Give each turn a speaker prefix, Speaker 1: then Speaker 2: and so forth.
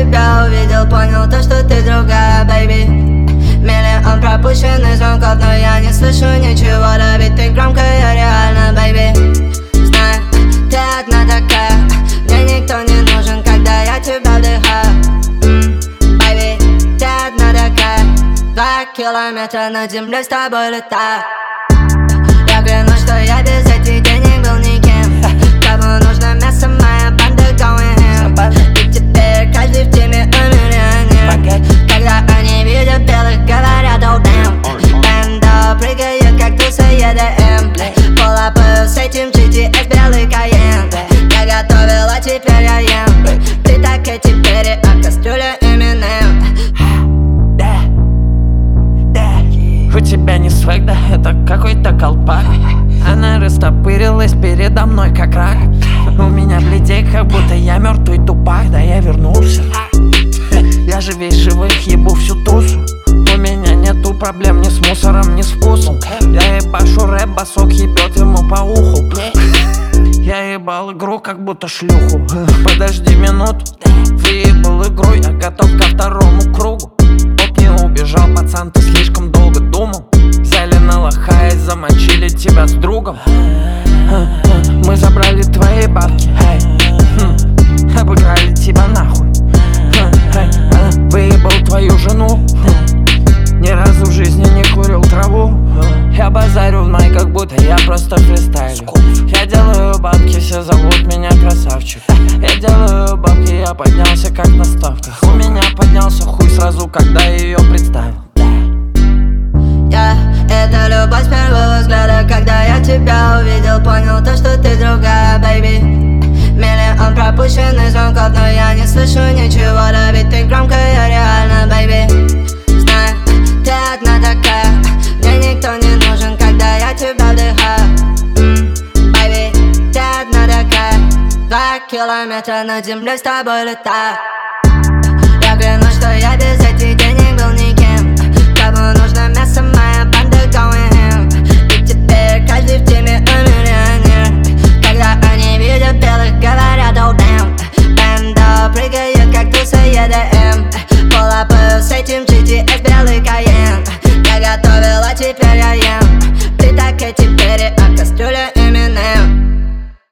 Speaker 1: тебя увидел, понял то, что ты другая, baby. Миллион пропущенных звонков, но я не слышу ничего, да ведь ты громкая реально, baby. Знаю, ты одна такая, мне никто не нужен, когда я тебя вдыхаю. Baby, ты одна такая, 2 километра над землей с тобой летаю. Я клянусь, что я без этих денег был никем. Кому нужно мясо, моя банда going ham. И теперь каждый в теме миллионер. Когда они видят белых, говорят oh damn. Банда прыгает, как туса EDM. Полапаю с этим GTS, белый Кайен. Я готовил, а теперь я ем. Ты так и теперь, а кастрюля Eminem.
Speaker 2: У тебя не свэг, да это какой-то колпак. Она растопырилась передо мной как рак. У меня бледей, как будто я мертвый тупак. Да я вернулся. Я же весь живых, ебу всю тусу. У меня нету проблем ни с мусором, ни с вкусом. Я ебашу рэп, басок ебет ему по уху. Я ебал игру, как будто шлюху. Подожди минуту, выебал игру, я готов ко второму кругу. Оп, не убежал, пацан, ты слишком долго думал. Взяли на лоха и замочили тебя с другом. Мы забрали твои бабки, обыграли тебя нахуй. Выебал твою жену, ни разу в жизни не курил траву. Я базарю в май, как будто я просто фристайлю. Я делаю бабки, все зовут меня красавчик. Я делаю бабки, я поднялся как на ставках. У меня поднялся хуй сразу, когда ее представил.
Speaker 1: Это любовь с первого взгляда, когда я тебя увидел, понял то, что ты другая, baby. Миллион пропущенных звонков, но я не слышу ничего, да ведь ты громкая реально, baby. Знаю, ты одна такая, мне никто не нужен, когда я тебя вдыхаю. Baby, ты одна такая, 2 километра над землей с тобой летаю. Я клянусь, что я без